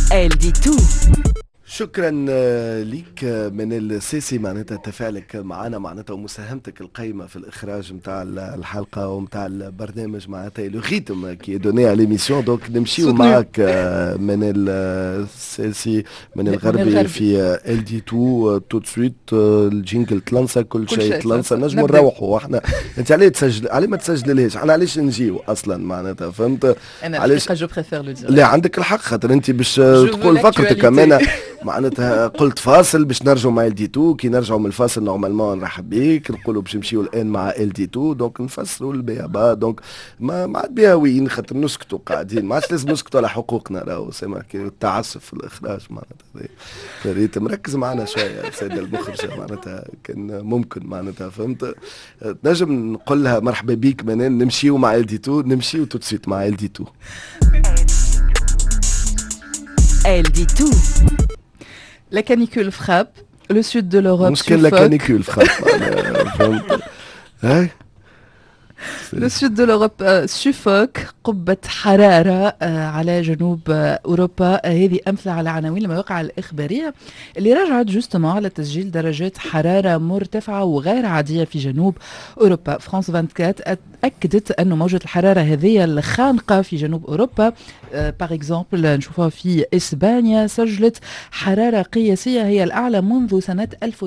Elle dit tout. شكرا ليك من السيسي معناتها تفاعلك معنا معناتها ومساهمتك القيمة في الإخراج متاع الحلقة ومتاع البرنامج معناتها لو ريتم كي دوني على ليميسيون دونك نمشيو معك من السيسي من الغربي في ال دي تو تو سويت الجينجل تلانسا كل شيء تلانسا نجموا نروحوا احنا انت عليه تسجل عليه ما تسجلليش احنا علاش نجيو اصلا معناتها فهمت انا علاش جو بريفير لو دير لا عندك الحق خاطر انت باش تقول فقرتك كمان معناتها قلت فاصل باش نرجعوا مع ال دي تو كي نرجعوا من الفاصل نورمالمون نرحب بيك نقولوا باش نمشيو الان مع ال دي تو دونك نفسروا البيابا دونك ما عاد بها وين خاطر نسكتوا قاعدين ما عادش لازم نسكتوا على حقوقنا راهو سما كي التعسف في الاخراج معناتها ريت مركز معنا شويه السيده المخرجه معناتها كان ممكن معناتها فهمت نجم نقول لها مرحبا بيك منين نمشيو مع ال دي تو نمشيو تو سويت مع ال دي تو Elle dit tout. La canicule frappe, le sud de l'Europe suffoque. La canicule frappe. Le sud de l'Europe suffoque. قبة حرارة على جنوب أوروبا. هذه أمثلة على عناوين المواقع الإخبارية اللي رجعت جوستما على تسجيل درجات حرارة مرتفعة وغير عادية في جنوب أوروبا. فرانس 24 أكدت أن موجة الحرارة هذه الخانقة في جنوب أوروبا باغ اكزومبل نشوفها في إسبانيا سجلت حرارة قياسية هي الأعلى منذ سنة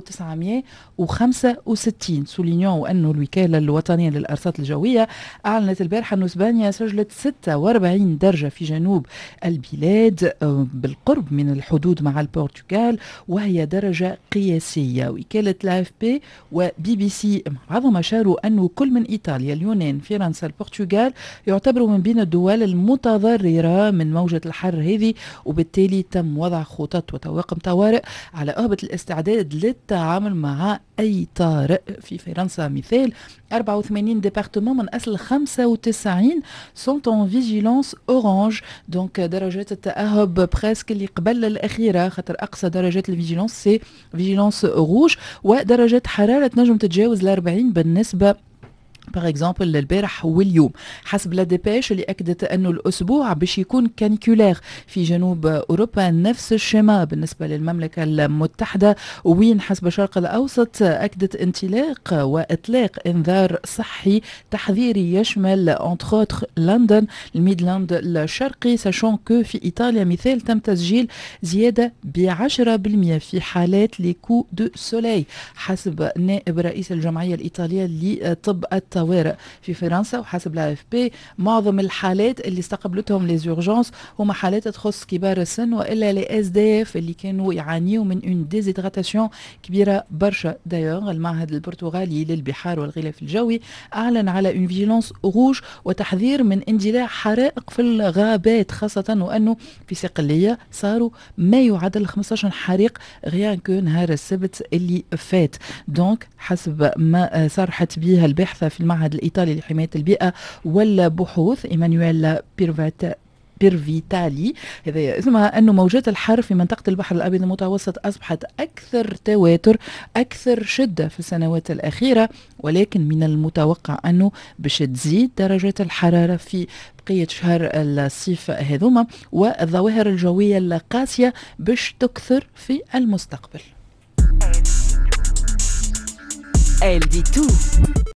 1965. سولينيون أنه الوكالة الوطنية للأرصاد الجوية أعلنت البارحة أن إسبانيا سجلت 46 درجة في جنوب البلاد بالقرب من الحدود مع البرتغال وهي درجة قياسية. وكالة لا اف بي وبي بي سي مع بعضهم أشاروا أنه كل من إيطاليا اليونان فرنسا البرتغال يعتبروا من بين الدول المتضررة من موجة الحر هذه وبالتالي تم وضع خطط وطواقم طوارئ على أهبة الاستعداد للتعامل مع أي طارئ. في فرنسا مثال 84 ديبارتمون من أصل 95 sont en vigilance orange donc درجات التأهب بريسك اللي قبل الأخيرة خاطر أقصى درجات الفيجيلانس سي فيجيلانس روج ودرجات حرارة نجم تتجاوز 40 بالنسبة باغ اكزومبل البارح واليوم. حسب لا ديبيش اللي اكدت انه الاسبوع باش يكون كانيكولير في جنوب اوروبا نفس الشما بالنسبه للمملكه المتحده وين حسب الشرق الاوسط اكدت انطلاق واطلاق انذار صحي تحذيري يشمل انتر اوتر لندن الميدلاند الشرقي ساشون كو في ايطاليا مثال تم تسجيل زياده ب 10% في حالات لي كو دو سولي حسب نائب رئيس الجمعيه الايطاليه لطب الطوارئ. في فرنسا وحسب لا اف بي معظم الحالات اللي استقبلتهم لي زورجانس هما حالات تخص كبار السن والا لي اس دي اف اللي كانوا يعانيوا من اون ديزيدراتاسيون كبيره برشا. دايوغ المعهد البرتغالي للبحار والغلاف الجوي اعلن على اون فيجيلانس روج وتحذير من اندلاع حرائق في الغابات خاصه وانه في صقليه صاروا ما يعادل 15 حريق غيان كو نهار السبت اللي فات. دونك حسب ما صرحت به الباحثه في المعهد الإيطالي لحماية البيئة والبحوث إيمانويل بيرفيتالي هذا اسمها أنه موجات الحر في منطقة البحر الأبيض المتوسط أصبحت أكثر تواتر أكثر شدة في السنوات الأخيرة ولكن من المتوقع أنه باش تزيد درجات الحرارة في بقية شهر الصيف هذوما والظواهر الجوية القاسية باش تكثر في المستقبل. Elle dit tout.